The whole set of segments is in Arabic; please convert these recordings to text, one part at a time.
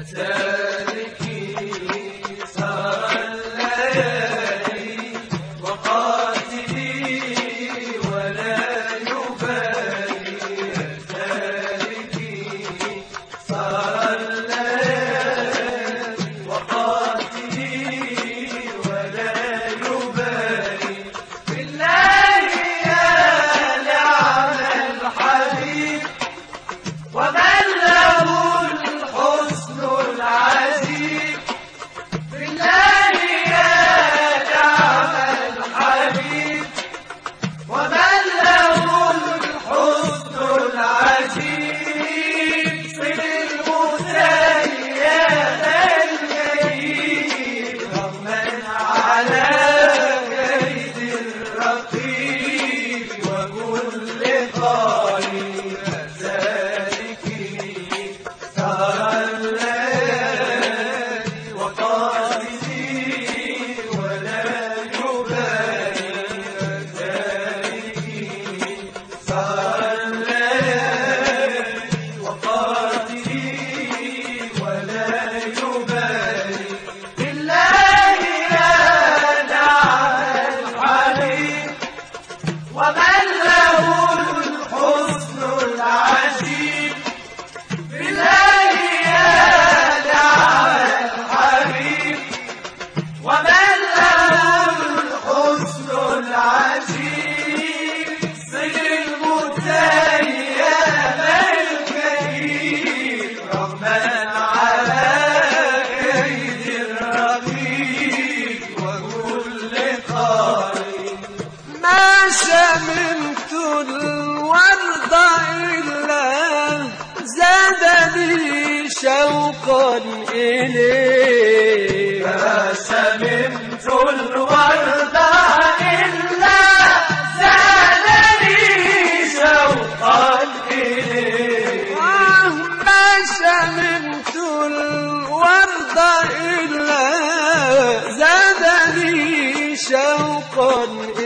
شممت الورد إلا زادني شوقا إليه. ما شممت الورد إلا زادني شوقا إليه. ما شممت الورد إلا زادني شوقا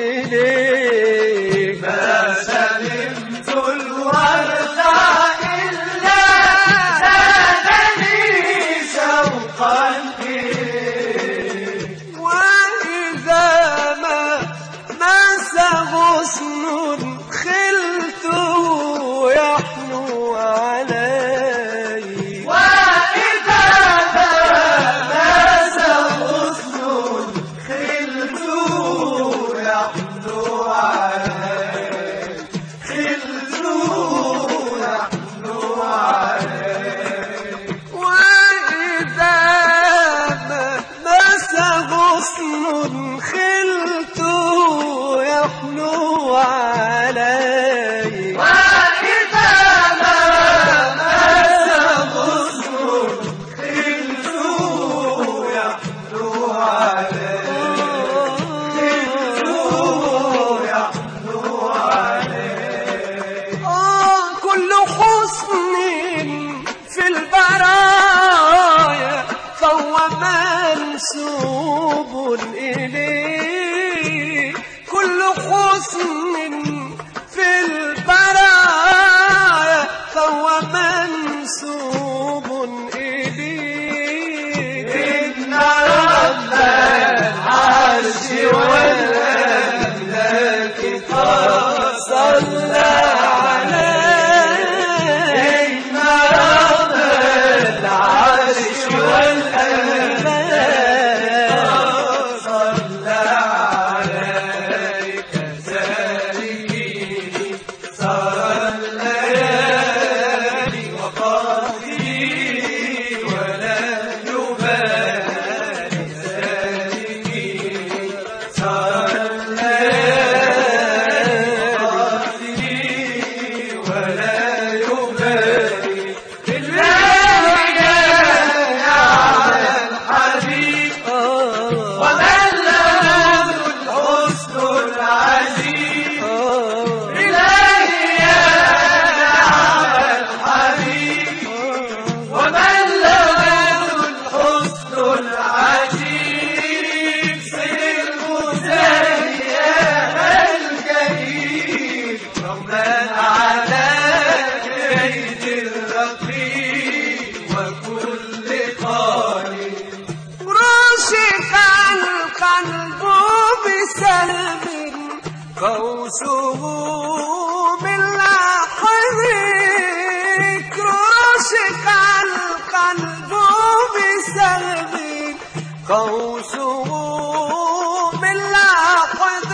إليه. ما شممت الورد إلا زادني شوقا إليه. وإذا ما مس غصن خلته يحنو علي. وإذا مس غصن خلته يحنو علي. بسلب قوسه من لحم كرشك القلب بسلب قوسه من لحظ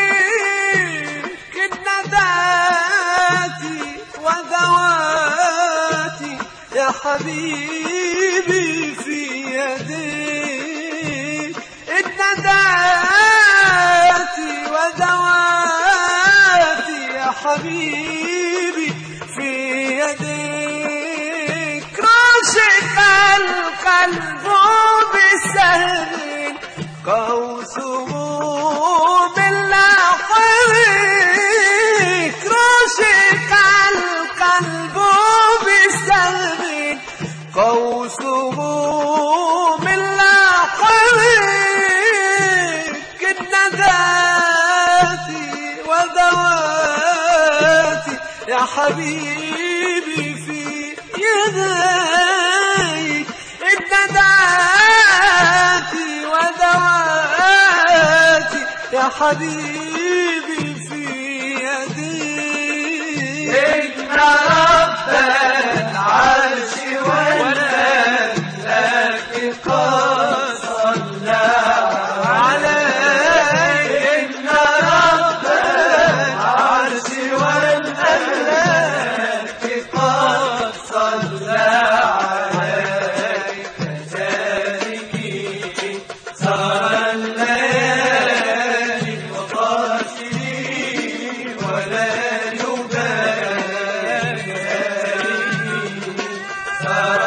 كالنداتي وذواتي يا حبيبي في يديك النداتي وذواتي يا حبيبي في يديك راشق القلب بسهل قوسه باللحظ راشق القلب بسهل قوسه باللحظ كالنداتي وذواتي يا حبيبي في يديك النداتي وذواتي يا حبيبي في يديك إن رب العرش والملك قد صلى عليك إن رب العرش والملك قد صلى عليك تاركي سهر الليالي وقاتلي ولا يبالي